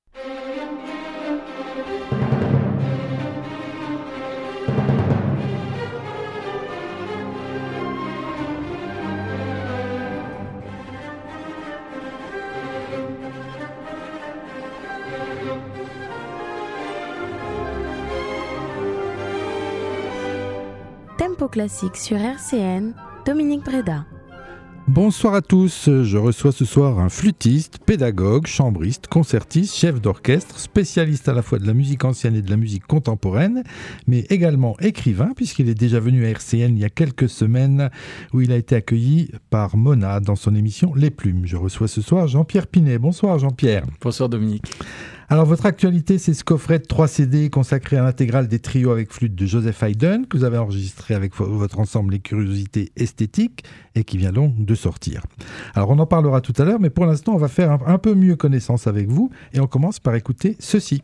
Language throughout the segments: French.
Tempo classique sur RCN, Dominique Breda. Bonsoir à tous, je reçois ce soir un flûtiste, pédagogue, chambriste, concertiste, chef d'orchestre, spécialiste à la fois de la musique ancienne et de la musique contemporaine, mais également écrivain, puisqu'il est déjà venu à RCN il y a quelques semaines, où il a été accueilli par Mona dans son émission Les Plumes. Je reçois ce soir Jean-Pierre Pinet. Bonsoir Jean-Pierre. Bonsoir Dominique. Alors votre actualité, c'est ce coffret de 3 CD consacré à l'intégrale des trios avec flûte de Joseph Haydn, que vous avez enregistré avec votre ensemble Les Curiosités Esthétiques, et qui vient donc de sortir. Alors on en parlera tout à l'heure, mais pour l'instant on va faire un peu mieux connaissance avec vous, et on commence par écouter ceci.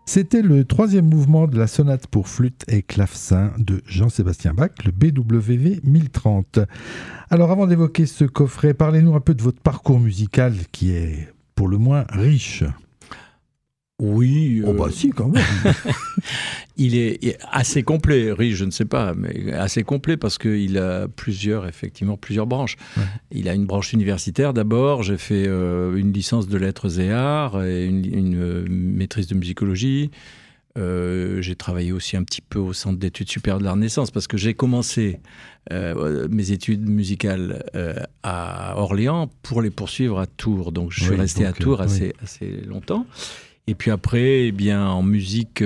C'était le 3e mouvement de la sonate pour flûte et clavecin de Jean-Sébastien Bach, le BWV 1030. Alors avant d'évoquer ce coffret, parlez-nous un peu de votre parcours musical qui est pour le moins riche. Oui. Oh bah si, quand même. Il est assez complet, riche, je ne sais pas, mais assez complet parce qu'il a plusieurs branches. Ouais. Il a une branche universitaire d'abord, j'ai fait une licence de lettres et arts et une maîtrise de musicologie. J'ai travaillé aussi un petit peu au Centre d'études supérieures de la Renaissance parce que j'ai commencé mes études musicales à Orléans pour les poursuivre à Tours. Donc je suis resté à Tours assez longtemps. Et puis après, eh bien, en musique,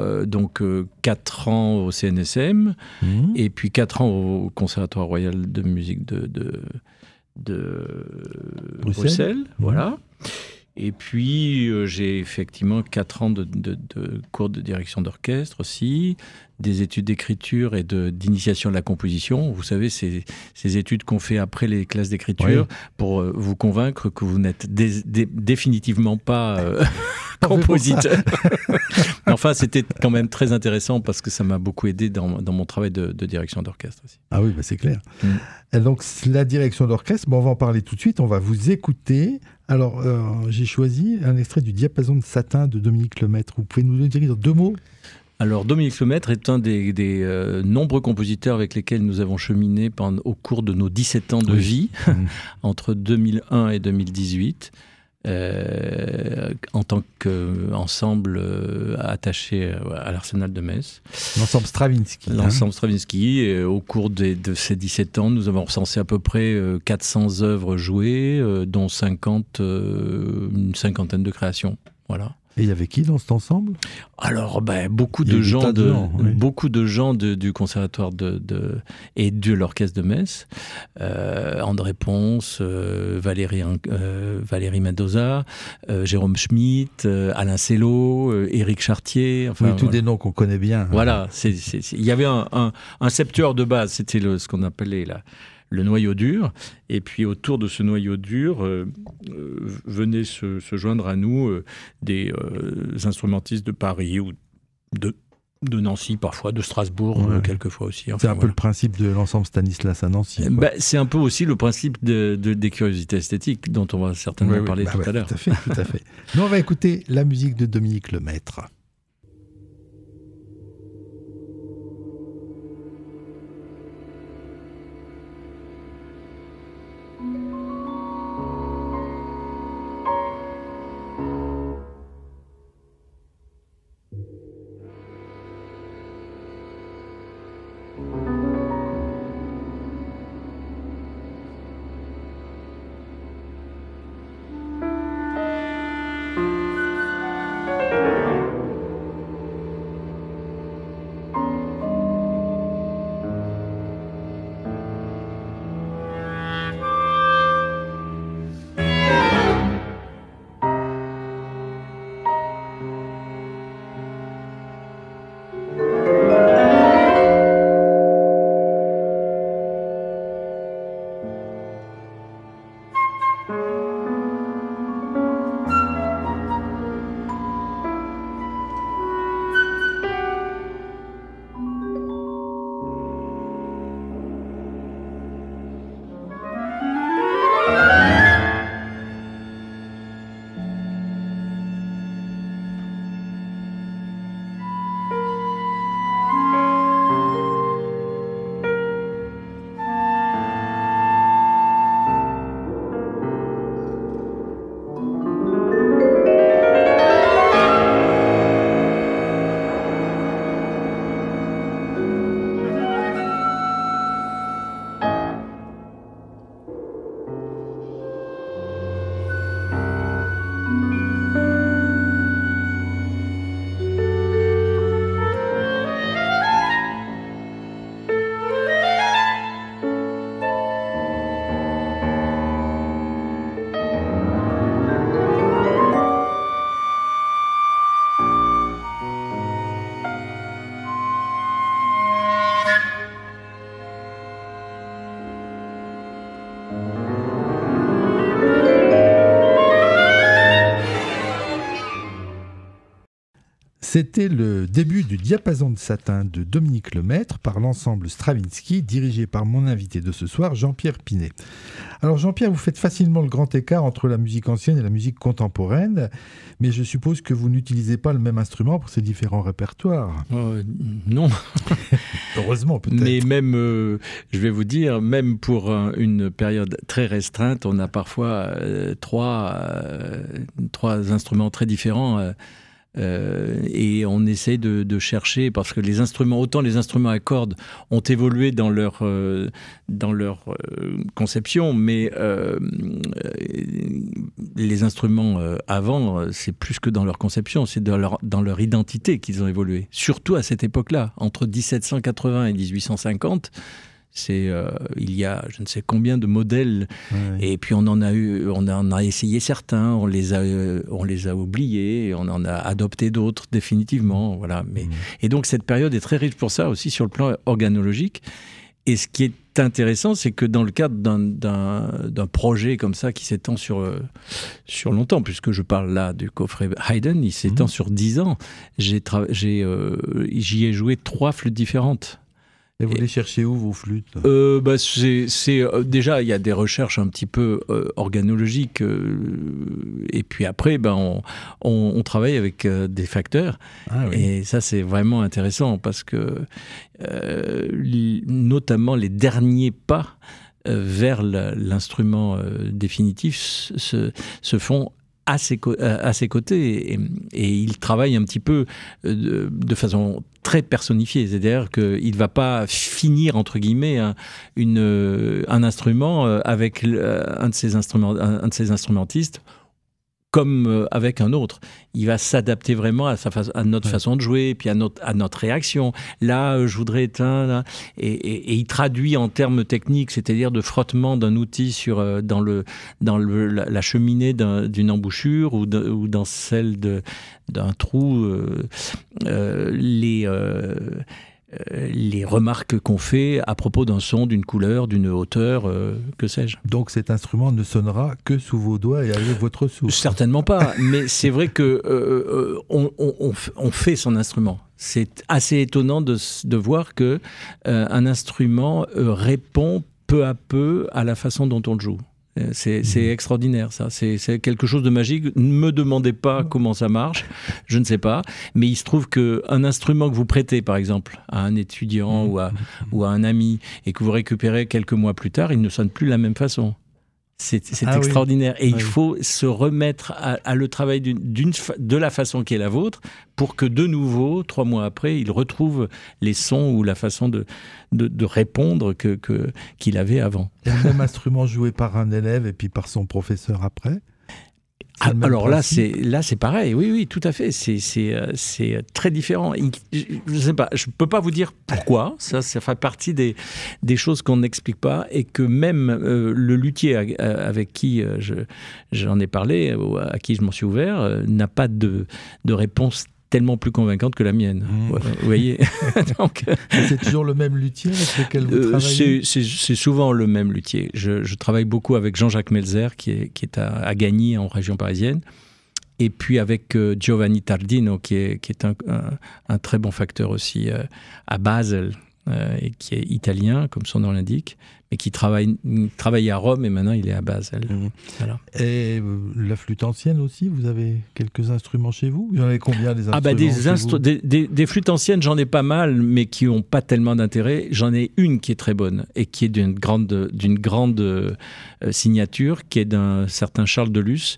4 ans au CNSM, et puis 4 ans au Conservatoire Royal de Musique de Bruxelles. Voilà. Et puis, j'ai effectivement 4 ans de cours de direction d'orchestre aussi, des études d'écriture et d'initiation de la composition. Vous savez, ces études qu'on fait après les classes d'écriture pour vous convaincre que vous n'êtes définitivement pas compositeur. Enfin, c'était quand même très intéressant parce que ça m'a beaucoup aidé dans mon travail de direction d'orchestre aussi. Ah oui, bah c'est clair. Et donc, la direction d'orchestre, on va en parler tout de suite, on va vous écouter. Alors, j'ai choisi un extrait du Diapason de satin de Dominique Lemaitre. Vous pouvez nous dire 2 mots ? Alors, Dominique Lemaitre est un des nombreux compositeurs avec lesquels nous avons cheminé au cours de nos 17 ans de vie, entre 2001 et 2018, en tant qu'ensemble attaché à l'Arsenal de Metz. L'ensemble Stravinsky. L'ensemble Stravinsky. Et au cours de ces 17 ans, nous avons recensé à peu près 400 œuvres jouées, dont une cinquantaine de créations. Voilà. Et il y avait qui dans cet ensemble ? Alors, beaucoup de gens du conservatoire et de l'orchestre de Metz. André Ponce, Valérie Mendoza, Jérôme Schmitt, Alain Sello, Éric Chartier. Enfin, tous des noms qu'on connaît bien. Voilà, il y avait un septuor de base, c'était ce qu'on appelait le noyau dur, et puis autour de ce noyau dur venaient se joindre à nous des instrumentistes de Paris ou de Nancy parfois, de Strasbourg quelquefois aussi. C'est un peu le principe de l'ensemble Stanislas à Nancy. C'est un peu aussi le principe des curiosités esthétiques dont on va certainement parler tout à l'heure. Tout à fait. Nous on va écouter la musique de Dominique Lemaitre. C'était le début du Diapason de satin de Dominique Lemaître par l'ensemble Stravinsky, dirigé par mon invité de ce soir, Jean-Pierre Pinet. Alors Jean-Pierre, vous faites facilement le grand écart entre la musique ancienne et la musique contemporaine, mais je suppose que vous n'utilisez pas le même instrument pour ces différents répertoires. Non. Heureusement peut-être. Mais même, je vais vous dire, même pour une période très restreinte, on a parfois trois instruments très différents. Et on essaie de chercher, parce que les instruments à cordes ont évolué dans leur conception, mais les instruments avant, c'est plus que dans leur conception, c'est dans leur identité qu'ils ont évolué. Surtout à cette époque-là, entre 1780 et 1850. Il y a je ne sais combien de modèles, et puis on en a essayé certains, on les a oubliés, on en a adopté d'autres définitivement, voilà. Et donc cette période est très riche pour ça aussi sur le plan organologique. Et ce qui est intéressant, c'est que dans le cadre d'un projet comme ça qui s'étend sur longtemps, puisque je parle là du coffret Haydn, il s'étend sur 10 ans, j'y ai joué 3 flûtes différentes. Et vous les cherchez où, vos flûtes ? Déjà, il y a des recherches un petit peu organologiques. Et puis après, on travaille avec des facteurs. Ah, oui. Et ça, c'est vraiment intéressant parce que, notamment, les derniers pas vers l'instrument définitif se font à ses côtés, et il travaille un petit peu de façon très personnifiée, c'est-à-dire qu'il ne va pas finir entre guillemets un instrument avec un de ses instrumentistes comme avec un autre. Il va s'adapter vraiment à notre façon de jouer, puis à notre réaction. Là, je voudrais éteindre, et il traduit en termes techniques, c'est-à-dire de frottement d'un outil dans la cheminée d'une embouchure ou dans celle d'un trou, les remarques qu'on fait à propos d'un son, d'une couleur, d'une hauteur, que sais-je. Donc cet instrument ne sonnera que sous vos doigts et avec votre souffle ? Certainement pas, mais c'est vrai que on fait son instrument. C'est assez étonnant de voir que un instrument répond peu à peu à la façon dont on le joue. C'est extraordinaire, ça. C'est quelque chose de magique. Ne me demandez pas comment ça marche, je ne sais pas. Mais il se trouve qu'un instrument que vous prêtez, par exemple, à un étudiant ou à un ami, et que vous récupérez quelques mois plus tard, il ne sonne plus de la même façon. C'est extraordinaire. Oui. Et il faut se remettre à le travail de la façon qui est la vôtre pour que de nouveau, 3 mois après, il retrouve les sons ou la façon de répondre qu'il avait avant. Et le même instrument joué par un élève et puis par son professeur après ? Alors là, c'est pareil. Oui, tout à fait. C'est très différent. Je ne sais pas. Je ne peux pas vous dire pourquoi. Ça fait partie des choses qu'on n'explique pas, et que même le luthier avec qui j'en ai parlé, à qui je m'en suis ouvert, n'a pas de réponse tellement plus convaincante que la mienne. Vous voyez. Donc, c'est toujours le même luthier avec lequel vous travaillez ? C'est souvent le même luthier. Je travaille beaucoup avec Jean-Jacques Melzer, qui est à Gagny, en région parisienne, et puis avec Giovanni Tardino, qui est un très bon facteur aussi à Basel, et qui est italien, comme son nom l'indique, mais qui travaillait à Rome, et maintenant il est à Basel. Voilà. Et la flûte ancienne aussi, vous avez quelques instruments chez vous ? Vous en avez combien des instruments des flûtes anciennes, j'en ai pas mal, mais qui n'ont pas tellement d'intérêt. J'en ai une qui est très bonne, et qui est d'une grande signature, qui est d'un certain Charles Delus,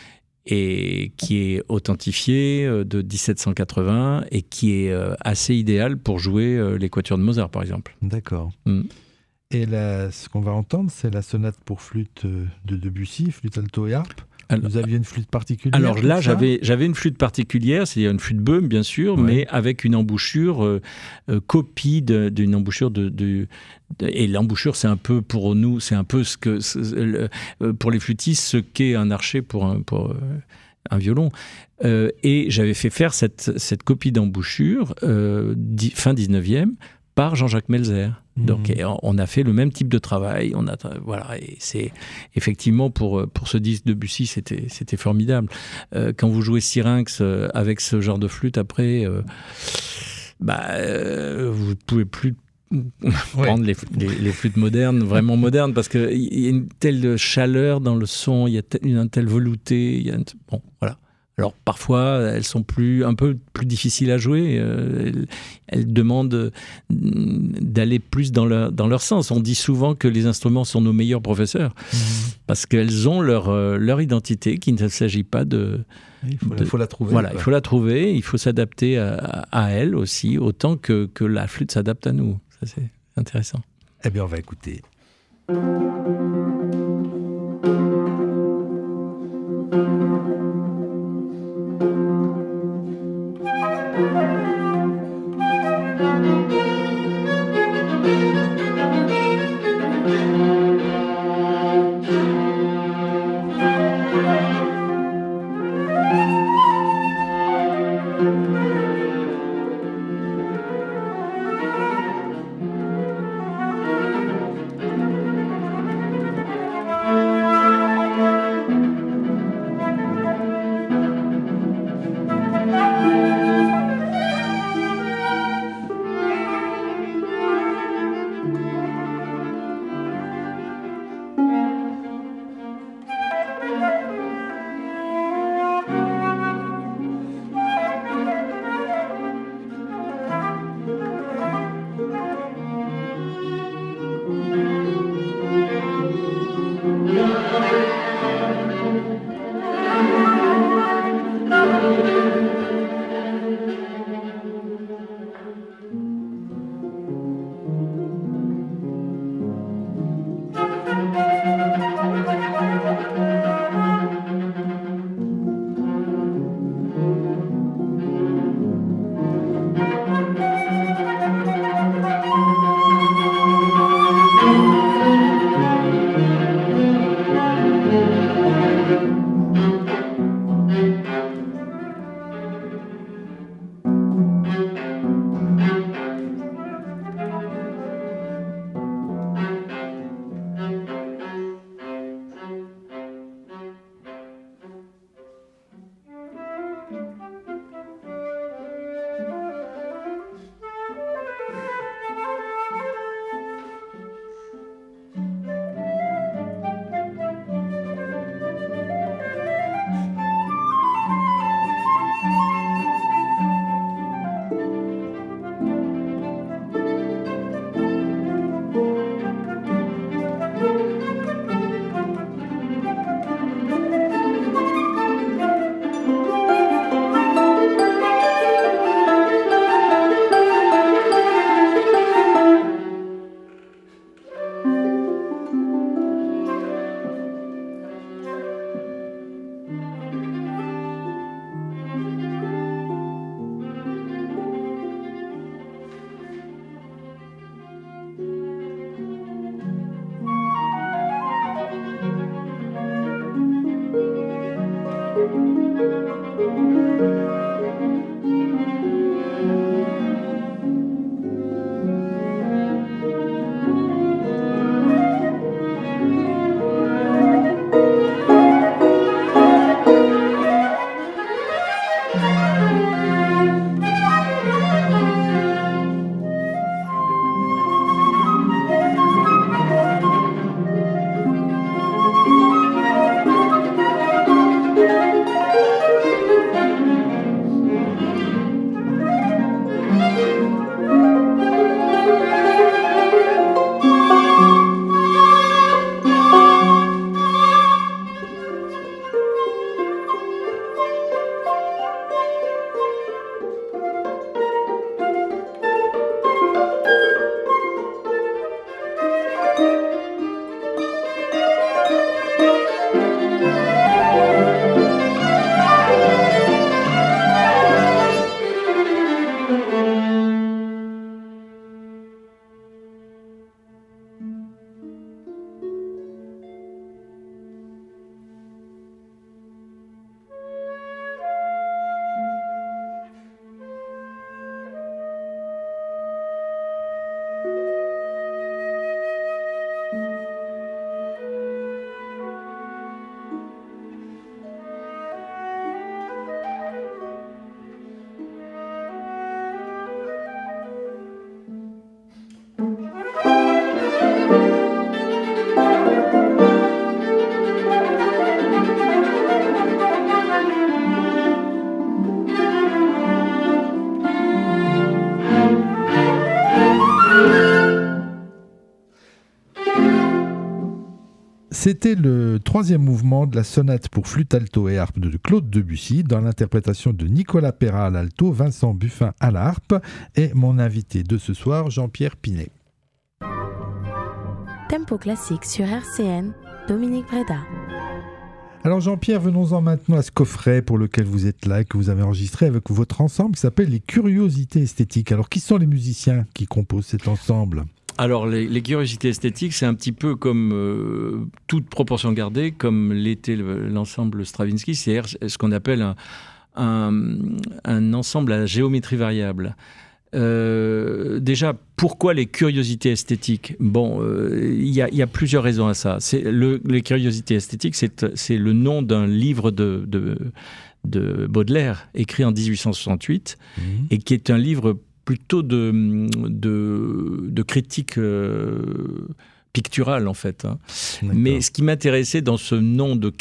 et qui est authentifié de 1780, et qui est assez idéal pour jouer les quatuors de Mozart, par exemple. D'accord. Et ce qu'on va entendre, c'est la sonate pour flûte de Debussy, flûte alto et harpe. Vous aviez une flûte particulière ? Alors là, j'avais une flûte particulière, c'est-à-dire une flûte baume, bien sûr, mais avec une embouchure copie d'une embouchure et l'embouchure, c'est un peu pour nous, c'est un peu pour les flûtistes, ce qu'est un archet pour un violon. Et j'avais fait faire cette copie d'embouchure fin 19e par Jean-Jacques Melzer. Donc on a fait le même type de travail. Voilà, et c'est effectivement pour ce disque de Debussy, c'était formidable. Quand vous jouez Syrinx avec ce genre de flûte, après, vous ne pouvez plus prendre les flûtes modernes, vraiment modernes, parce qu'il y a une telle chaleur dans le son, il y a un tel velouté. Bon, voilà. Alors parfois, elles sont un peu plus difficiles à jouer. Elles demandent d'aller plus dans leur sens. On dit souvent que les instruments sont nos meilleurs professeurs parce qu'elles ont leur identité, qu'il ne s'agit pas de... Il faut la trouver. Voilà, il faut la trouver. Il faut s'adapter à elle aussi, autant que la flûte s'adapte à nous. Ça, c'est intéressant. Eh bien, on va écouter. C'était le troisième mouvement de la sonate pour flûte alto et harpe de Claude Debussy, dans l'interprétation de Nicolas Perra à l'alto, Vincent Buffin à la harpe, et mon invité de ce soir, Jean-Pierre Pinet. Tempo classique sur RCN, Dominique Breda. Alors Jean-Pierre, venons-en maintenant à ce coffret pour lequel vous êtes là et que vous avez enregistré avec votre ensemble qui s'appelle Les Curiosités Esthétiques. Alors qui sont les musiciens qui composent cet ensemble ? Alors, les curiosités esthétiques, c'est un petit peu comme toute proportion gardée, comme l'était l'ensemble Stravinsky, c'est ce qu'on appelle un ensemble à géométrie variable. Déjà, pourquoi les curiosités esthétiques ? Bon, il y a plusieurs raisons à ça. Les curiosités esthétiques, c'est le nom d'un livre de Baudelaire, écrit en 1868, et qui est un livre plutôt de critique picturale, en fait. Mais ce qui m'intéressait dans ce nom de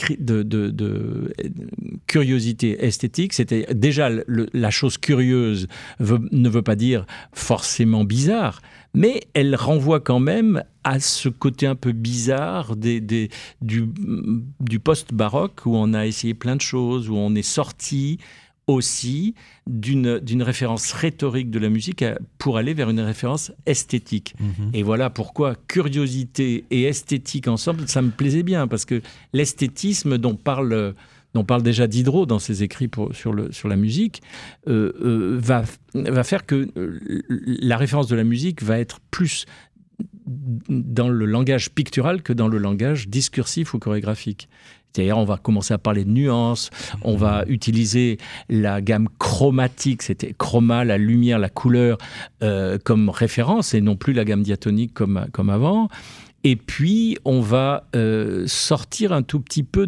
curiosité esthétique, c'était déjà la chose curieuse ne veut pas dire forcément bizarre, mais elle renvoie quand même à ce côté un peu bizarre du post-baroque, où on a essayé plein de choses, où on est sorti aussi d'une référence rhétorique de la musique pour aller vers une référence esthétique. Et voilà pourquoi curiosité et esthétique ensemble, ça me plaisait bien, parce que l'esthétisme dont parle déjà Diderot dans ses écrits sur la musique, va faire que la référence de la musique va être plus dans le langage pictural que dans le langage discursif ou chorégraphique. C'est-à-dire, on va commencer à parler de nuances, on va utiliser la gamme chromatique, c'était chroma, la lumière, la couleur, comme référence, et non plus la gamme diatonique comme avant. Et puis, on va sortir un tout petit peu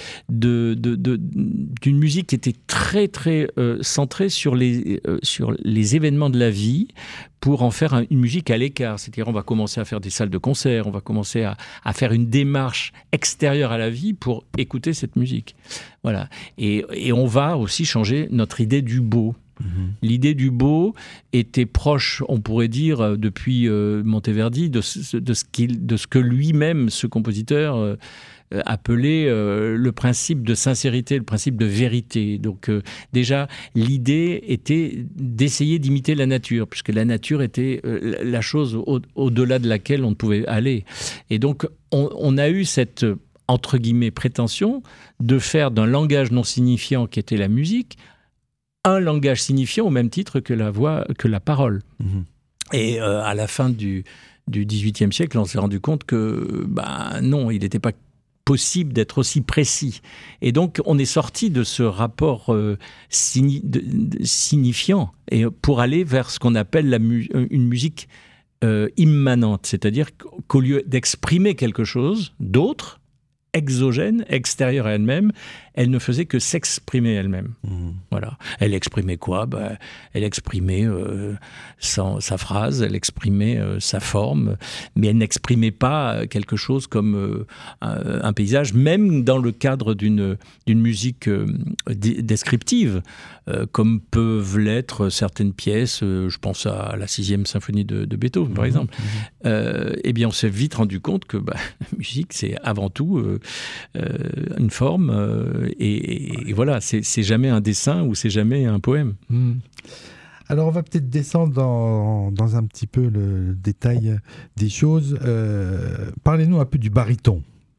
d'une musique qui était très, très centrée sur les événements de la vie, pour en faire une musique à l'écart. C'est-à-dire, on va commencer à faire des salles de concert, on va commencer à faire une démarche extérieure à la vie pour écouter cette musique. Voilà. Et on va aussi changer notre idée du beau. L'idée du beau était proche, on pourrait dire, depuis Monteverdi, de ce que lui-même, ce compositeur, appelait le principe de sincérité, le principe de vérité. Donc déjà, l'idée était d'essayer d'imiter la nature, puisque la nature était la chose au-delà de laquelle on ne pouvait aller. Et donc, on a eu cette, entre guillemets, prétention de faire d'un langage non signifiant qui était la musique, un langage signifiant au même titre que la voix, que la parole. Et à la fin du XVIIIe siècle, on s'est rendu compte que non, il n'était pas possible d'être aussi précis. Et donc, on est sorti de ce rapport signifiant et pour aller vers ce qu'on appelle une musique immanente, c'est-à-dire qu'au lieu d'exprimer quelque chose d'autre, exogène, extérieure à elle-même, elle ne faisait que s'exprimer elle-même. Voilà. Elle exprimait quoi ? Elle exprimait sa phrase, elle exprimait sa forme, mais elle n'exprimait pas quelque chose comme un paysage, même dans le cadre d'une musique descriptive, comme peuvent l'être certaines pièces, je pense à la 6e symphonie de Beethoven, par exemple. Eh bien, on s'est vite rendu compte que la musique, c'est avant tout une forme, et voilà, c'est jamais un dessin ou c'est jamais un poème. Alors on va peut-être descendre dans un petit peu le détail des choses. Parlez-nous un peu du baryton.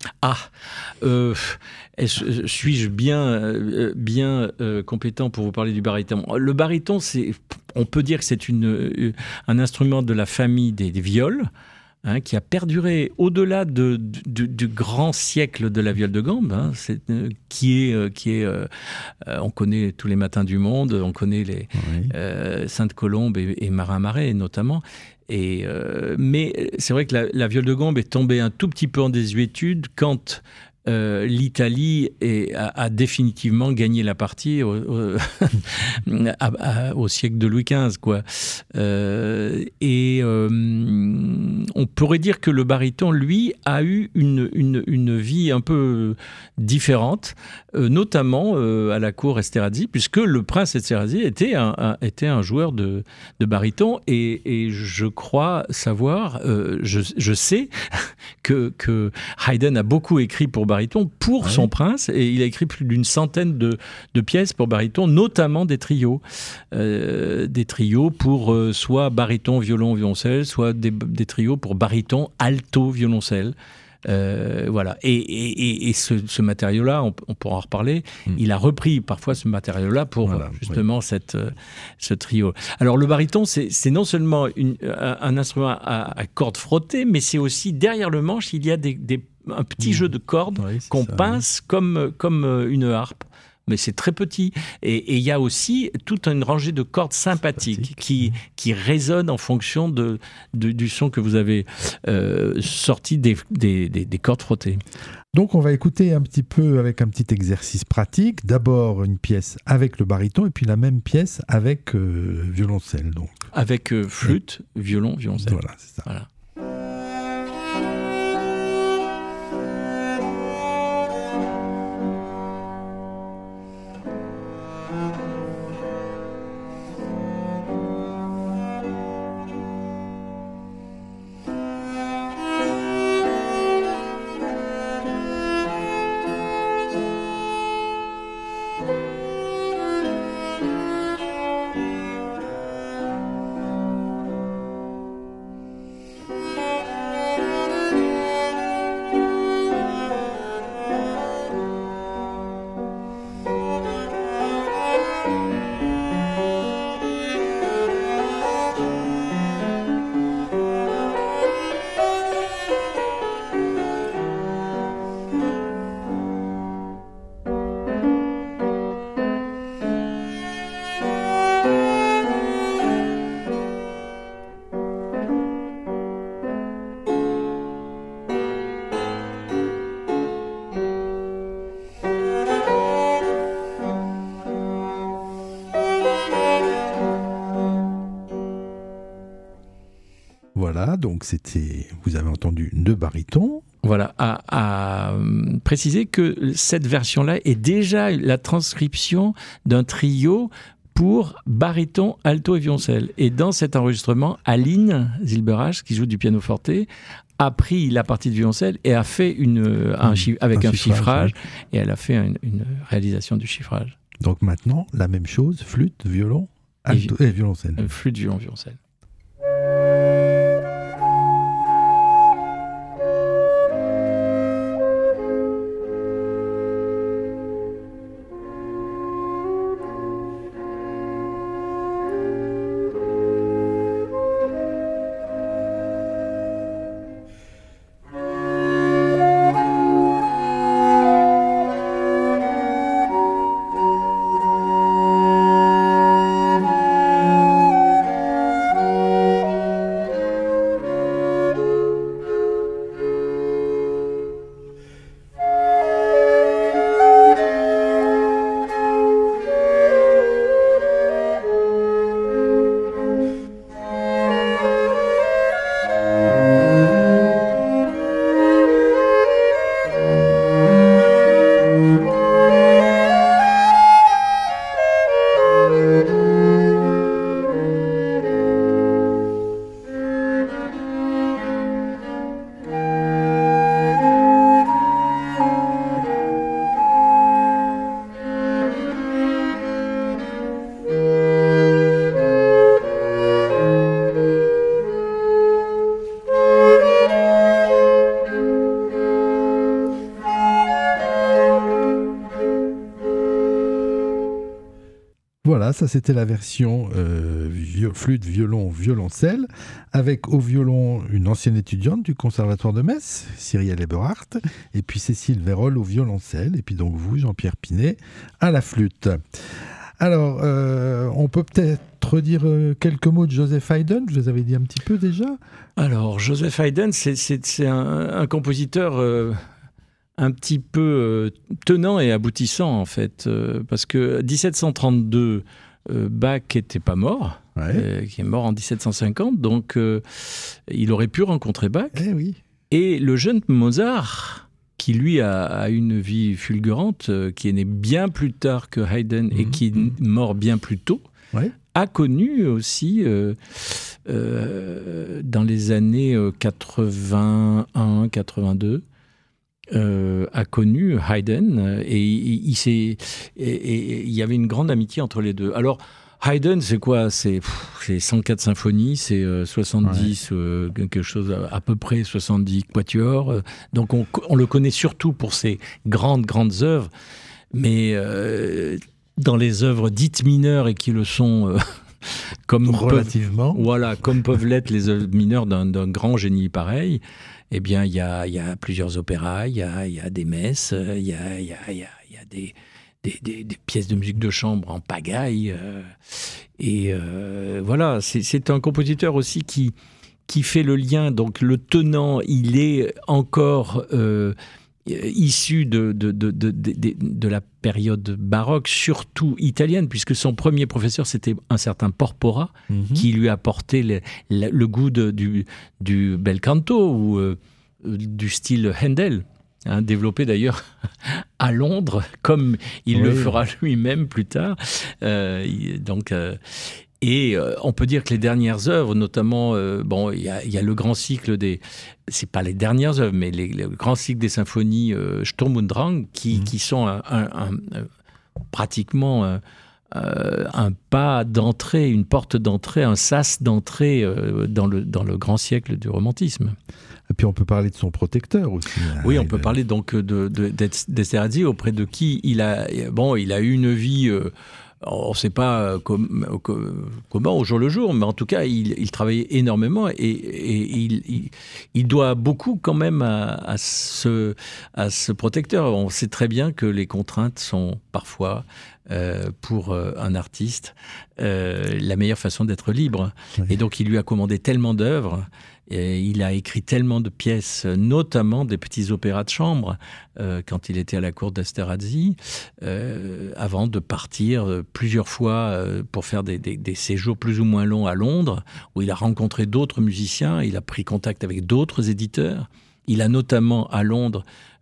Suis-je bien compétent pour vous parler du baryton ? Le baryton, on peut dire que c'est un instrument de la famille des viols, qui a perduré au-delà du grand siècle de la viole de gambe, qui est on connaît tous les matins du monde, on connaît les Sainte-Colombe et Marin-Marais notamment. Mais c'est vrai que la viole de gambe est tombée un tout petit peu en désuétude quand l'Italie a définitivement gagné la partie au siècle de Louis XV, quoi. on pourrait dire que le baryton, lui, a eu une vie un peu différente, notamment à la cour Esterházy, puisque le prince Esterházy était un joueur de baryton, et je crois savoir, je sais que Haydn a beaucoup écrit pour baryton pour son prince, et il a écrit plus d'une centaine de pièces pour baryton, notamment des trios pour soit baryton, violon, violoncelle, soit des trios pour baryton, alto, violoncelle. Voilà. Et ce matériau-là, on pourra en reparler, il a repris parfois ce matériau-là pour justement ce trio. Alors le baryton, c'est non seulement un instrument à cordes frottées, mais c'est aussi derrière le manche, il y a un petit jeu de cordes qu'on pince comme une harpe. Mais c'est très petit. Et il y a aussi toute une rangée de cordes sympathiques qui résonnent en fonction du son que vous avez sorti des cordes frottées. Donc on va écouter un petit peu avec un petit exercice pratique. D'abord une pièce avec le baryton et puis la même pièce avec violoncelle. Donc. Avec flûte, violon, violoncelle. Voilà, c'est ça. Voilà. Voilà, donc vous avez entendu deux barytons. Voilà, à préciser que cette version-là est déjà la transcription d'un trio pour baryton, alto et violoncelle. Et dans cet enregistrement, Aline Zilberach, qui joue du pianoforte, a pris la partie de violoncelle et a fait un chiffrage, et elle a fait une réalisation du chiffrage. Donc maintenant, la même chose, flûte, violon, alto et violoncelle. Flûte, violon, violoncelle. Voilà, ça c'était la version flûte, violon, violoncelle, avec au violon une ancienne étudiante du Conservatoire de Metz, Cyrielle Eberhardt, et puis Cécile Vérol au violoncelle, et puis donc vous, Jean-Pierre Pinet, à la flûte. Alors, on peut peut-être dire quelques mots de Joseph Haydn, je vous avais dit un petit peu déjà. Alors, Joseph Haydn, c'est un compositeur... un petit peu tenant et aboutissant, en fait, parce que 1732, Bach n'était pas mort, qui est mort en 1750. Donc, il aurait pu rencontrer Bach. Oui. Et le jeune Mozart, qui lui a une vie fulgurante, qui est né bien plus tard que Haydn et qui est mort bien plus tôt, a connu aussi, dans les années 81, 82, a connu Haydn et il y avait une grande amitié entre les deux. Alors, Haydn, c'est quoi ? C'est 104 symphonies, c'est 70, quelque chose à peu près 70 quatuors. Donc on le connaît surtout pour ses grandes œuvres, mais dans les œuvres dites mineures et qui le sont comme relativement, comme peuvent l'être les œuvres mineures d'un grand génie pareil. Eh bien, il y a plusieurs opéras, il y a des messes, il y a des pièces de musique de chambre en pagaille. Voilà, c'est un compositeur aussi qui fait le lien. Donc, le tenant, il est encore issu de la période baroque, surtout italienne, puisque son premier professeur, c'était un certain Porpora, qui lui a apporté le goût du bel canto ou du style Handel. Développé d'ailleurs à Londres, comme il le fera lui-même plus tard. On peut dire que les dernières œuvres, notamment, il y a le grand cycle c'est pas les dernières œuvres, mais le grand cycle des symphonies Sturm und Drang, qui sont pratiquement un pas d'entrée, une porte d'entrée, un sas d'entrée dans le grand siècle du romantisme. Et puis on peut parler de son protecteur aussi. Oui, on peut parler donc d'Esterházy, auprès de qui il a eu une vie, on ne sait pas comment au jour le jour, mais en tout cas il travaillait énormément et il doit beaucoup quand même à ce protecteur. On sait très bien que les contraintes sont parfois pour un artiste la meilleure façon d'être libre. Et donc il lui a commandé tellement d'œuvres. Et il a écrit tellement de pièces, notamment des petits opéras de chambre, quand il était à la cour d'Esterházy, avant de partir plusieurs fois pour faire des séjours plus ou moins longs à Londres, où il a rencontré d'autres musiciens, il a pris contact avec d'autres éditeurs. Il a notamment, à Londres,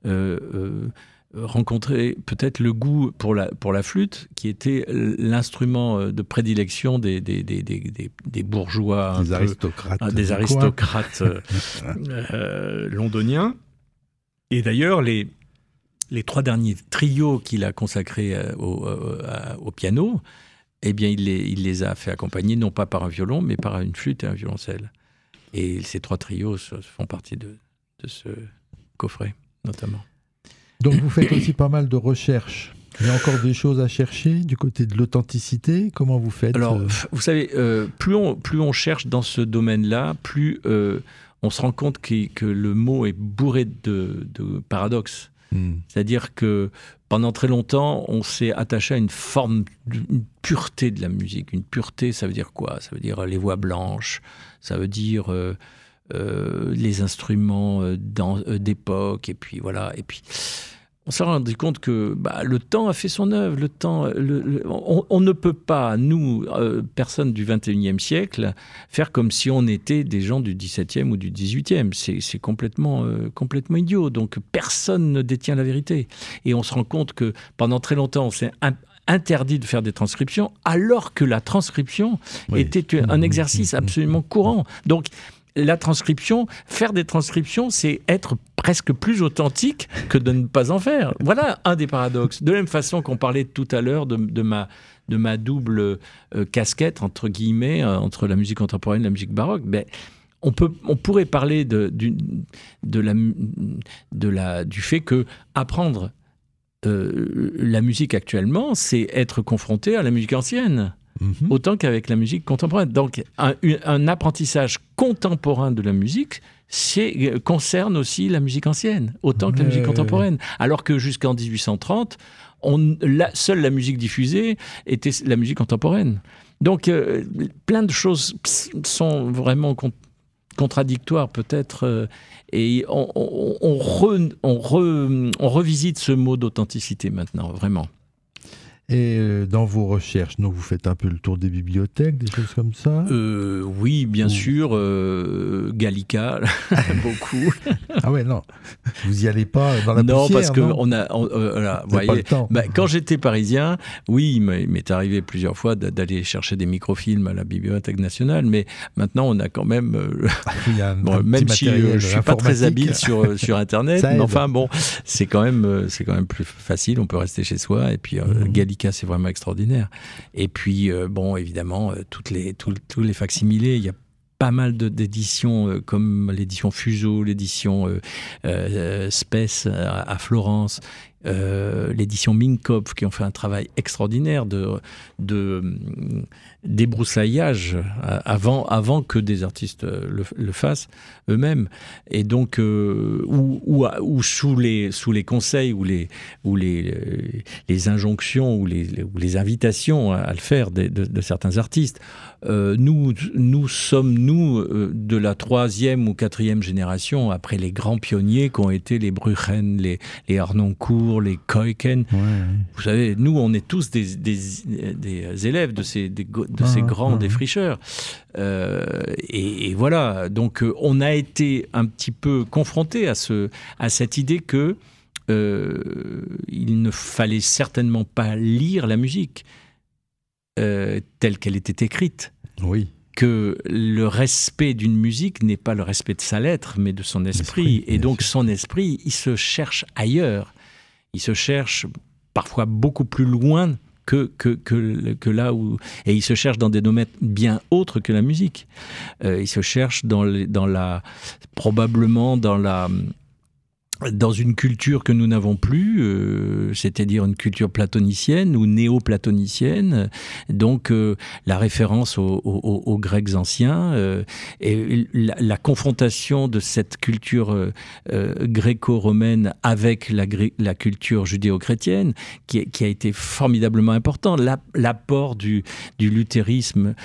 rencontrer peut-être le goût pour la flûte, qui était l'instrument de prédilection des bourgeois, des aristocrates londoniens. Et d'ailleurs, les 3 derniers trios qu'il a consacrés au piano, eh bien, il les a fait accompagner non pas par un violon, mais par une flûte et un violoncelle. Et ces 3 trios font partie de ce coffret, notamment. Donc vous faites aussi pas mal de recherches. Il y a encore des choses à chercher du côté de l'authenticité. Comment vous faites ? Alors, vous savez, plus on cherche dans ce domaine-là, plus on se rend compte que le mot est bourré de paradoxes. C'est-à-dire que pendant très longtemps, on s'est attaché à une pureté de la musique. Une pureté, ça veut dire quoi ? Ça veut dire les voix blanches, ça veut dire les instruments d'époque, et puis voilà. Et puis on s'est rendu compte que le temps a fait son œuvre. On ne peut pas, nous, personnes du XXIe siècle, faire comme si on était des gens du XVIIe ou du XVIIIe. C'est complètement idiot. Donc personne ne détient la vérité. Et on se rend compte que pendant très longtemps, on s'est interdit de faire des transcriptions, alors que la transcription était un exercice absolument courant. Donc faire des transcriptions, c'est être presque plus authentique que de ne pas en faire. Voilà un des paradoxes. De la même façon qu'on parlait tout à l'heure de ma double casquette, entre guillemets, entre la musique contemporaine et la musique baroque, on pourrait parler du fait que apprendre la musique actuellement, c'est être confronté à la musique ancienne. Autant qu'avec la musique contemporaine. Donc, un apprentissage contemporain de la musique concerne aussi la musique ancienne, autant que la musique contemporaine. Alors que jusqu'en 1830, seule la musique diffusée était la musique contemporaine. Donc, plein de choses sont vraiment contradictoires, peut-être, et on revisite ce mot d'authenticité maintenant, vraiment. Et dans vos recherches, donc vous faites un peu le tour des bibliothèques, des choses comme ça? Oui, bien sûr. Gallica, beaucoup. Ah ouais, non. Vous y allez pas dans la poussière, non, parce que non, voilà, vous pas voyez, le temps. quand j'étais parisien, oui, il m'est arrivé plusieurs fois d'aller chercher des microfilms à la Bibliothèque nationale, mais maintenant on a quand même, Il y a un même petit si matériel je suis pas très informatique. habile sur Internet, Ça mais aide. enfin bon, c'est quand même plus facile. On peut rester chez soi, et puis Gallica, c'est vraiment extraordinaire. Et puis bon, évidemment, tous les facsimilés, il y a pas mal d'éditions comme l'édition Fuso, l'édition Spes à Florence, l'édition Minkoff, qui ont fait un travail extraordinaire de débroussaillage avant que des artistes le fassent eux-mêmes. Et donc, ou sous les conseils, ou les injonctions, ou les invitations à le faire de certains artistes. Nous sommes de la 3e ou 4e génération après les grands pionniers qui ont été les Bruchen, les Harnoncourt, les Keuken. Ouais. Vous savez, nous, on est tous des élèves de ces grands défricheurs. Et voilà, donc on a été un petit peu confrontés à cette idée que il ne fallait certainement pas lire la musique telle qu'elle était écrite. Oui. Que le respect d'une musique n'est pas le respect de sa lettre, mais de son esprit. Et donc son esprit, il se cherche ailleurs. Il se cherche parfois beaucoup plus loin que là où... Et il se cherche dans des domaines bien autres que la musique. Il se cherche probablement dans une culture que nous n'avons plus, c'est-à-dire une culture platonicienne ou néo-platonicienne, donc la référence aux Grecs anciens, et la confrontation de cette culture gréco-romaine avec la culture judéo-chrétienne, qui a été formidablement important. L'apport du luthérianisme,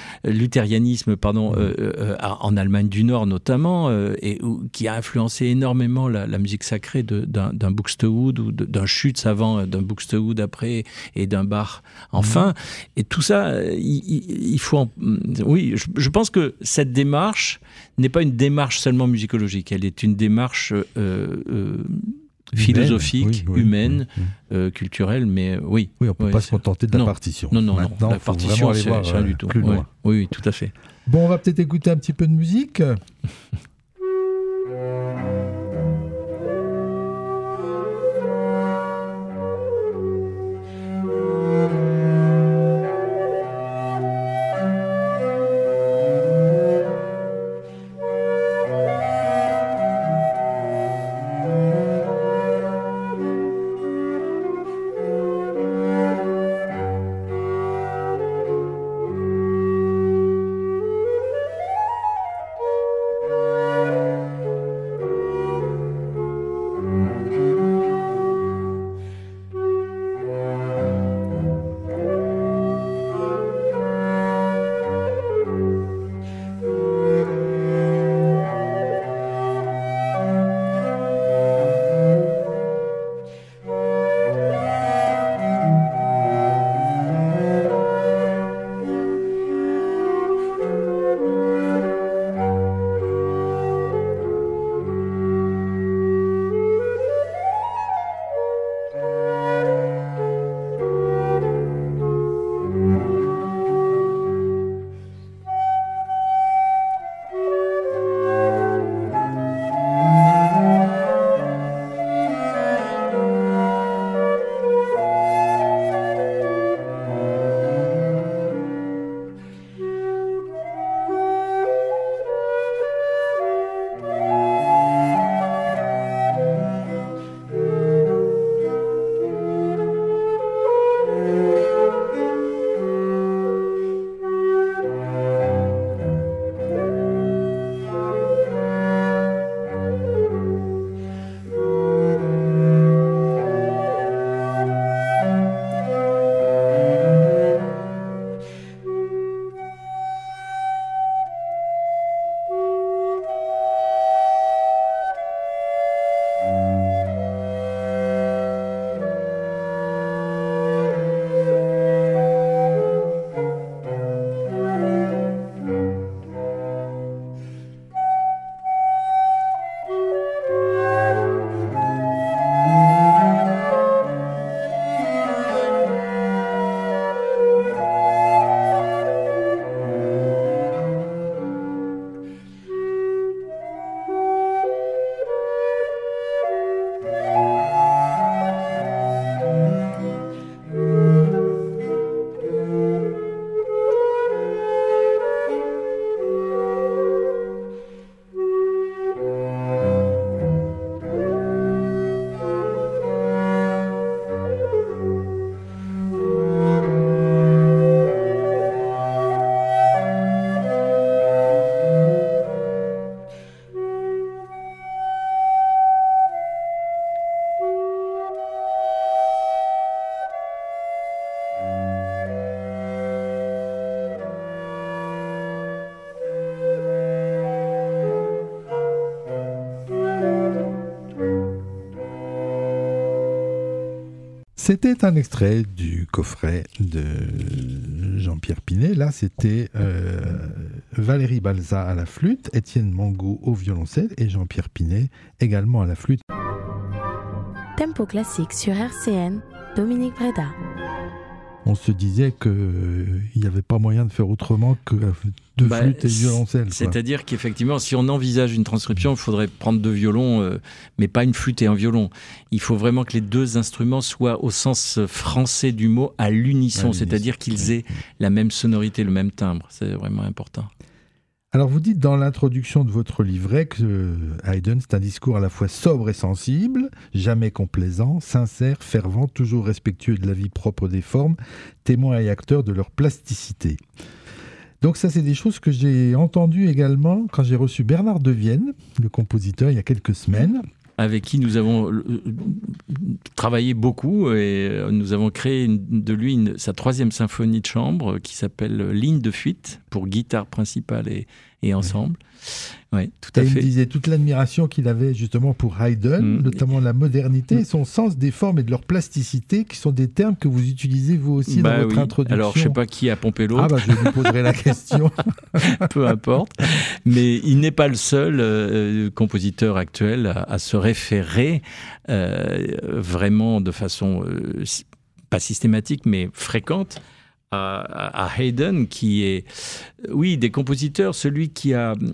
en Allemagne du Nord notamment, qui a influencé énormément la musique sacrée d'un Buxtehude ou d'un Schütz avant, d'un Buxtehude après et d'un Bach enfin. Et tout ça, il faut... Oui, je pense que cette démarche n'est pas une démarche seulement musicologique, elle est une démarche philosophique, humaine, culturelle, mais oui. Oui, on ne peut pas se contenter de la partition. Non, maintenant, la partition, c'est rien du tout. Plus loin. Oui, tout à fait. Bon, on va peut-être écouter un petit peu de musique. C'était un extrait du coffret de Jean-Pierre Pinet. Là, c'était Valérie Balza à la flûte, Étienne Mango au violoncelle et Jean-Pierre Pinet également à la flûte. Tempo classique sur RCN, Dominique Breda. On se disait qu'il n'y avait pas moyen de faire autrement que deux flûtes et violoncelle. C'est-à-dire qu'effectivement, si on envisage une transcription, il faudrait prendre 2 violons, mais pas une flûte et un violon. Il faut vraiment que les 2 instruments soient, au sens français du mot, à l'unisson, c'est-à-dire qu'ils aient la même sonorité, le même timbre. C'est vraiment important. Alors vous dites dans l'introduction de votre livret que Haydn, c'est un discours à la fois sobre et sensible, jamais complaisant, sincère, fervent, toujours respectueux de la vie propre des formes, témoin et acteur de leur plasticité. Donc ça, c'est des choses que j'ai entendues également quand j'ai reçu Bernard de Vienne, le compositeur, il y a quelques semaines. Avec qui nous avons travaillé beaucoup et nous avons créé de lui sa 3e symphonie de chambre qui s'appelle Ligne de fuite pour guitare principale et ensemble. Oui, tout à fait. Il me disait toute l'admiration qu'il avait justement pour Haydn, notamment la modernité et son sens des formes et de leur plasticité, qui sont des termes que vous utilisez vous aussi dans votre introduction. Alors, je ne sais pas qui a pompé l'autre. Je lui poserai la question. Peu importe. Mais il n'est pas le seul compositeur actuel à se référer vraiment de façon pas systématique, mais fréquente à Haydn, qui est, oui, des compositeurs, celui qui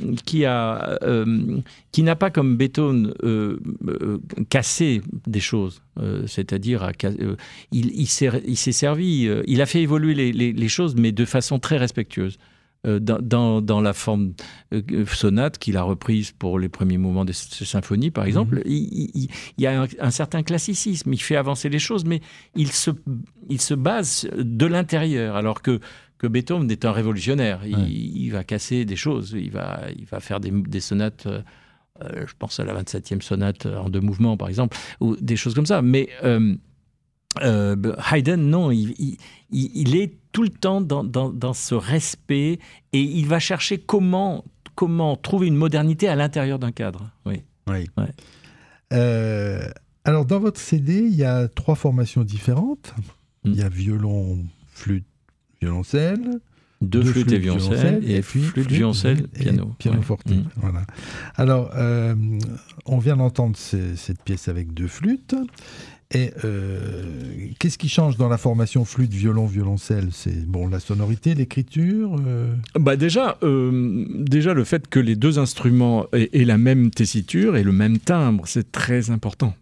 n'a pas comme Beethoven cassé des choses, c'est-à-dire il s'est servi, il a fait évoluer les choses, mais de façon très respectueuse. Dans la forme sonate qu'il a reprise pour les premiers mouvements de ces symphonies, par exemple, il y a un certain classicisme. Il fait avancer les choses, mais il se base de l'intérieur, alors que Beethoven est un révolutionnaire. Il va casser des choses. Il va faire des sonates, je pense à la 27e sonate en 2 mouvements, par exemple, ou des choses comme ça. Mais Haydn, non, il est tout le temps dans ce respect et il va chercher comment trouver une modernité à l'intérieur d'un cadre. Oui. Ouais. Alors, dans votre CD, il y a 3 formations différentes. Il y a violon, flûte, violoncelle. 2 flûtes et violoncelle, et puis flûte, violoncelle, piano. Piano forte. Voilà. Alors, on vient d'entendre cette pièce avec 2 flûtes. Et qu'est-ce qui change dans la formation flûte, violon, violoncelle ? C'est la sonorité, l'écriture Déjà, le fait que les 2 instruments aient la même tessiture et le même timbre, c'est très important.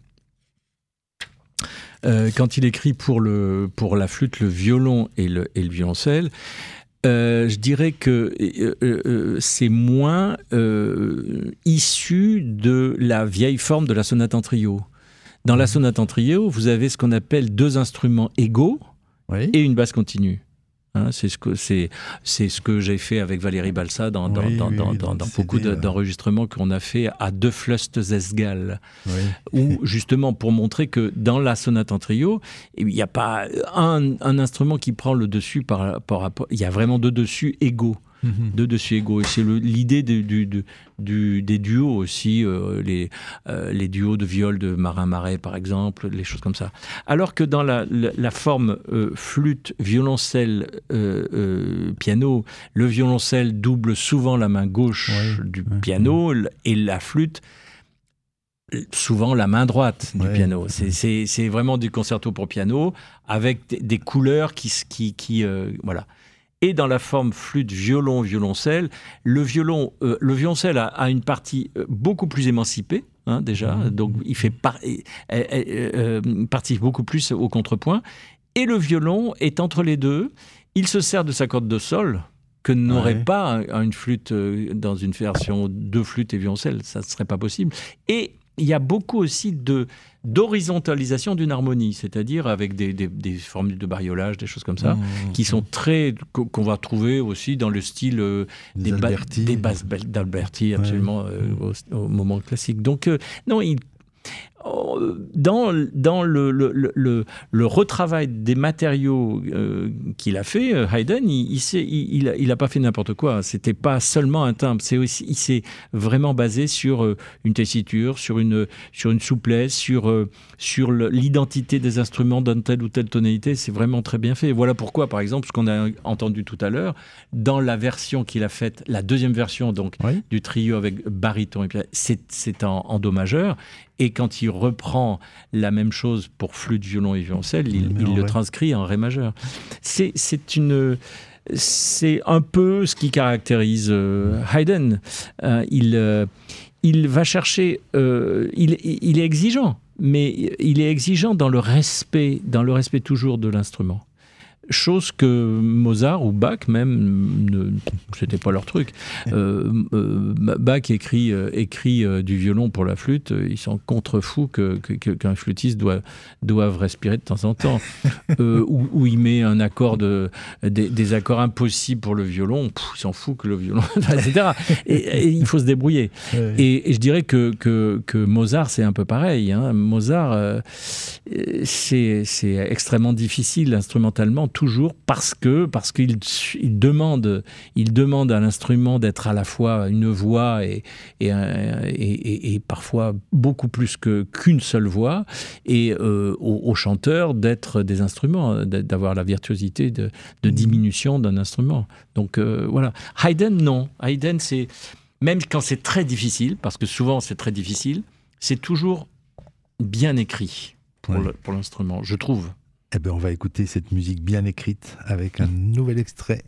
Quand il écrit pour la flûte, le violon et le violoncelle, je dirais que c'est moins issu de la vieille forme de la sonate en trio. Dans la sonate en trio, vous avez ce qu'on appelle 2 instruments égaux et une basse continue. C'est ce que j'ai fait avec Valérie Balza dans beaucoup d'enregistrements qu'on a fait à 2 Flöstesgal. Où justement pour montrer que dans la sonate en trio, il n'y a pas un instrument qui prend le dessus par rapport. Il y a vraiment 2 dessus égaux. 2 dessus égaux. Et c'est l'idée des duos aussi, les duos de viol de Marin Marais, par exemple, les choses comme ça. Alors que dans la forme flûte, violoncelle, piano, le violoncelle double souvent la main gauche du piano et la flûte souvent la main droite du piano. C'est vraiment du concerto pour piano avec des couleurs qui voilà. Et dans la forme flûte, violon, violoncelle, le violoncelle a une partie beaucoup plus émancipée, déjà, donc il participe beaucoup plus au contrepoint. Et le violon est entre les 2. Il se sert de sa corde de sol, que n'aurait pas une flûte dans une version 2 flûtes et violoncelle, ça ne serait pas possible. Et il y a beaucoup aussi d'horizontalisation d'une harmonie, c'est-à-dire avec des formules de bariolage, des choses comme ça, qui sont qu'on va trouver aussi dans le style des basses d'Alberti, absolument, au moment classique. Donc, non, dans le retravail des matériaux qu'il a fait, Haydn, il a pas fait n'importe quoi. C'était pas seulement un timbre, il s'est vraiment basé sur une tessiture, sur une souplesse, sur l'identité des instruments dans telle ou telle tonalité. C'est vraiment très bien fait. Voilà pourquoi, par exemple, ce qu'on a entendu tout à l'heure, dans la version qu'il a faite, la deuxième version donc du trio avec baryton et piano, c'est en do majeur. Et quand il reprend la même chose pour flûte, violon et violoncelle, il le transcrit en ré majeur. C'est un peu ce qui caractérise Haydn. Il va chercher, il est exigeant, mais il est exigeant dans le respect toujours de l'instrument. Chose que Mozart ou Bach même, c'était pas leur truc. Bach écrit du violon pour la flûte, ils sont contre-fous qu'un flûtiste doive respirer de temps en temps. Où il met un accord des accords impossibles pour le violon, il s'en fout que le violon, etc. Et il faut se débrouiller. Et je dirais que Mozart, c'est un peu pareil. Hein. Mozart, c'est extrêmement difficile instrumentalement, toujours parce qu'il demande à l'instrument d'être à la fois une voix et parfois beaucoup plus qu'une seule voix, et aux chanteurs d'être des instruments, d'avoir la virtuosité de diminution d'un instrument. Donc voilà. Haydn, non. Haydn, c'est même quand c'est très difficile, parce que souvent c'est très difficile, c'est toujours bien écrit pour l'instrument, je trouve. Eh bien, on va écouter cette musique bien écrite avec un nouvel extrait.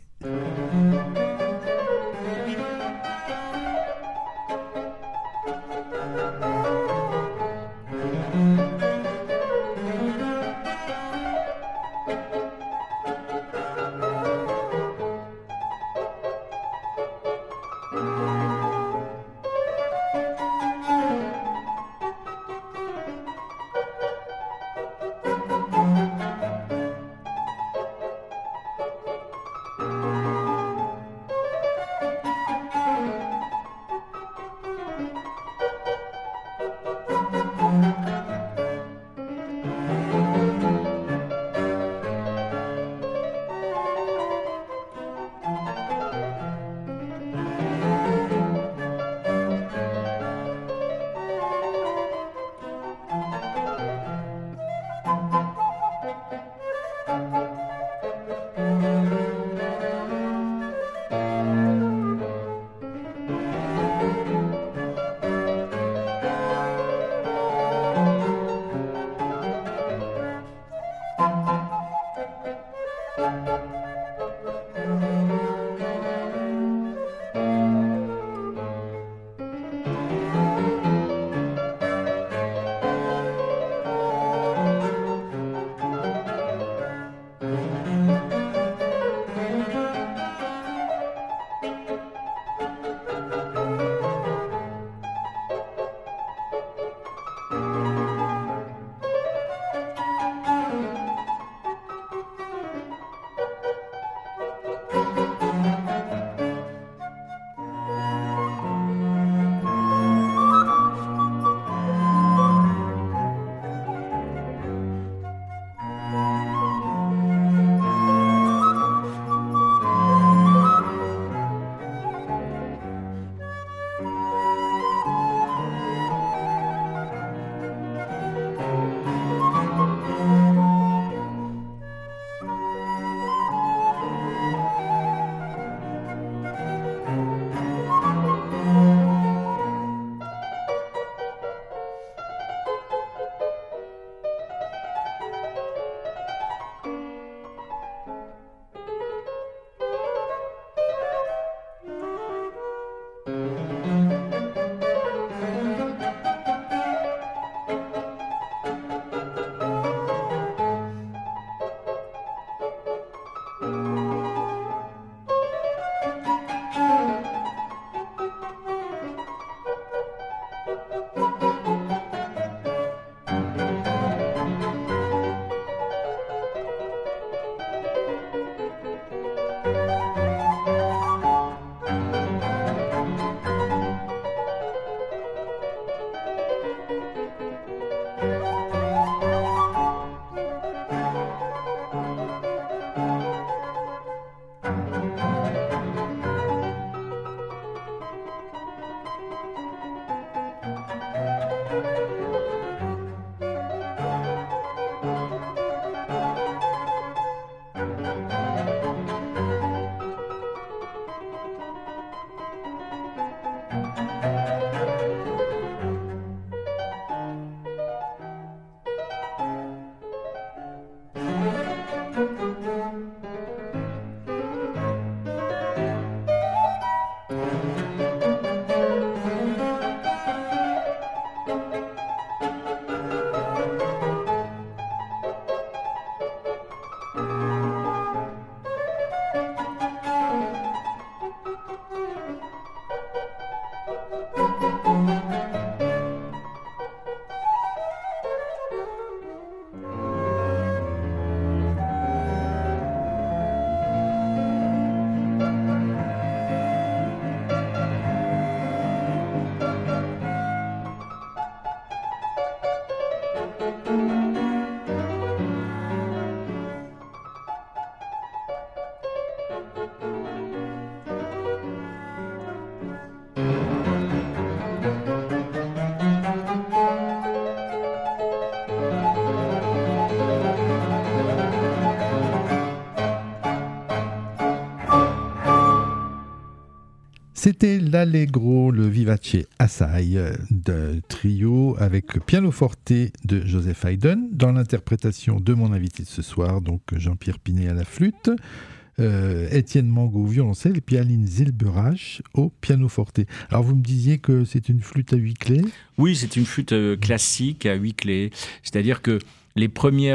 C'était l'Allegro, le Vivace Assai de trio avec pianoforte de Joseph Haydn dans l'interprétation de mon invité de ce soir, donc Jean-Pierre Pinet à la flûte, Étienne Mango au violoncelle et puis Aline Zilberach au pianoforte. Alors vous me disiez que c'est une flûte à 8 clés ? Oui, c'est une flûte classique à 8 clés, c'est-à-dire que les premiers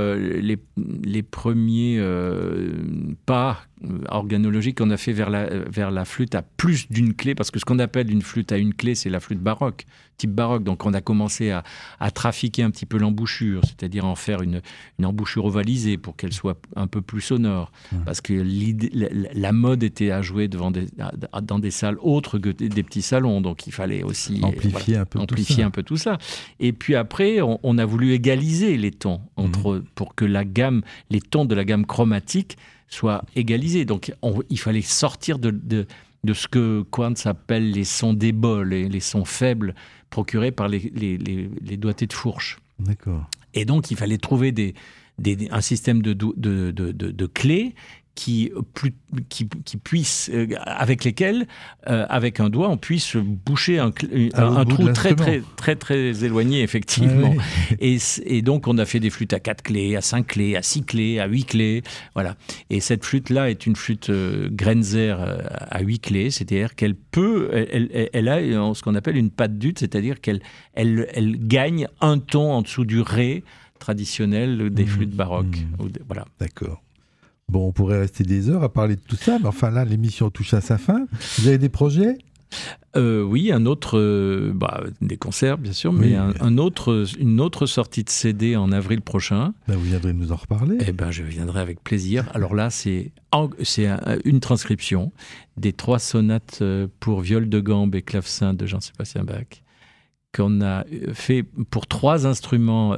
pas organologiques qu'on a fait vers la flûte à plus d'une clé, parce que ce qu'on appelle une flûte à une clé, c'est la flûte baroque, type baroque. Donc on a commencé à trafiquer un petit peu l'embouchure, c'est-à-dire en faire une embouchure ovalisée pour qu'elle soit un peu plus sonore, parce que la mode était à jouer dans des salles autres que des petits salons, donc il fallait aussi amplifier un peu tout ça. Et puis après, on a voulu égaliser les tons pour que les tons de la gamme chromatique soient égalisés. Donc il fallait sortir de ce que Quantz appelle les sons d'éboles, les sons faibles procurés par les doigtés de fourche. D'accord. Et donc il fallait trouver un système de clés qui puisse, avec lesquels, avec un doigt, on puisse boucher un trou très éloigné, effectivement. Ah oui. Et donc, on a fait des flûtes à 4 clés, à 5 clés, à 6 clés, à 8 clés. Voilà. Et cette flûte-là est une flûte Grenzer à 8 clés, c'est-à-dire qu'elle elle a ce qu'on appelle une patte d'ut, c'est-à-dire qu'elle gagne un ton en dessous du ré traditionnel des flûtes baroques. Voilà. D'accord. Bon, on pourrait rester des heures à parler de tout ça, mais enfin là, l'émission touche à sa fin. Vous avez des projets ? Oui, des concerts, bien sûr, mais une autre sortie de CD en avril prochain. Vous viendrez nous en reparler ? Je viendrai avec plaisir. Alors là, c'est une transcription des 3 sonates pour viol de gambe et clavecin de Jean-Sébastien Bach, qu'on a fait pour 3 instruments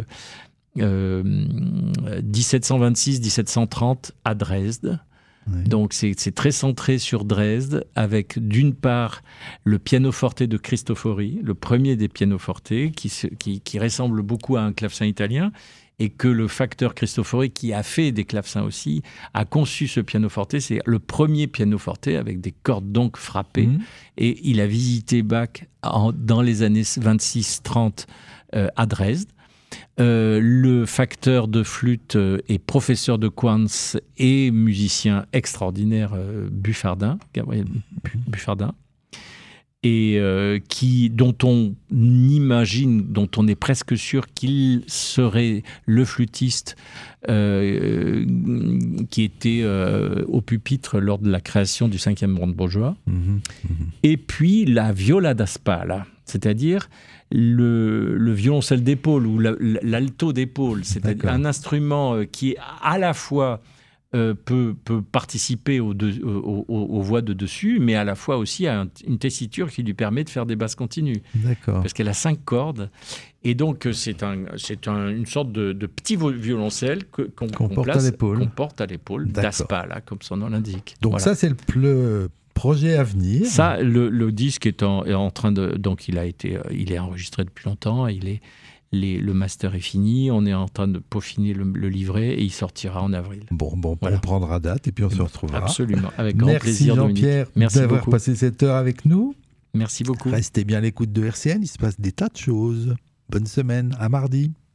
1726-1730 à Dresde. Oui. Donc c'est très centré sur Dresde, avec d'une part le pianoforte de Cristofori, le premier des pianofortes, qui ressemble beaucoup à un clavecin italien, et que le facteur Cristofori, qui a fait des clavecins aussi, a conçu ce pianoforte. C'est le premier pianoforte avec des cordes donc frappées. Et il a visité Bach dans les années 26-30 à Dresde. Le facteur de flûte est professeur de Quantz et musicien extraordinaire, Gabriel Buffardin, et dont on imagine, dont on est presque sûr qu'il serait le flûtiste qui était au pupitre lors de la création du 5e Brandebourgeois. Et puis la viola da spalla, c'est-à-dire le violoncelle d'épaule ou l'alto d'épaule, c'est un instrument qui à la fois peut participer aux voix de dessus, mais à la fois aussi à une tessiture qui lui permet de faire des basses continues. D'accord. Parce qu'elle a 5 cordes. Et donc, c'est une sorte de petit violoncelle qu'on porte à l'épaule, d'aspa, là, comme son nom l'indique. Donc voilà. Ça, c'est le projet à venir. Ça, le disque est en train de... Donc, il est enregistré depuis longtemps, le master est fini, on est en train de peaufiner le livret et il sortira en avril. Bon, voilà. On prendra date et puis on se retrouvera. Absolument, avec grand plaisir. Merci Jean-Pierre d'avoir passé cette heure avec nous. Merci beaucoup. Restez bien à l'écoute de RCN, il se passe des tas de choses. Bonne semaine, à mardi.